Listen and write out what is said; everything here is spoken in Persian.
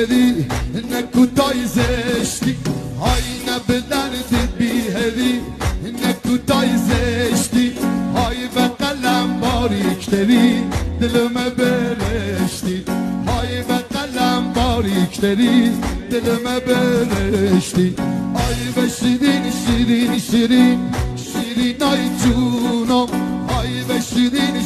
هری نه کوتای زشتی های نه به درد بی هری نه کوتای زشتی های به قلم باریکتری دلم برشتی های به قلم باریکتری دلم برشتی ای به شیرین شیرین شیرین شیرین ای جونم ای به شیرین